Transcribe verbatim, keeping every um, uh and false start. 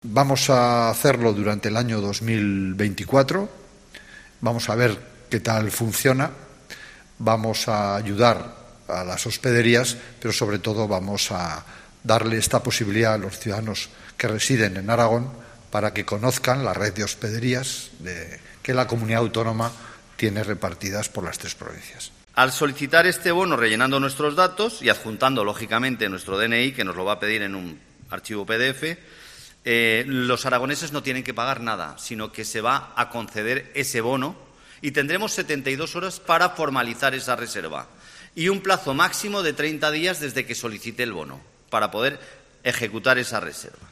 Vamos a hacerlo durante el año dos mil veinticuatro, vamos a ver qué tal funciona, vamos a ayudar a las hospederías, pero sobre todo vamos a darle esta posibilidad a los ciudadanos que residen en Aragón para que conozcan la red de hospederías de, que la comunidad autónoma tiene repartidas por las tres provincias. Al solicitar este bono rellenando nuestros datos y adjuntando, lógicamente, nuestro D N I, que nos lo va a pedir en un archivo P D F, eh, los aragoneses no tienen que pagar nada, sino que se va a conceder ese bono y tendremos setenta y dos horas para formalizar esa reserva y un plazo máximo de treinta días desde que solicite el bono para poder ejecutar esa reserva.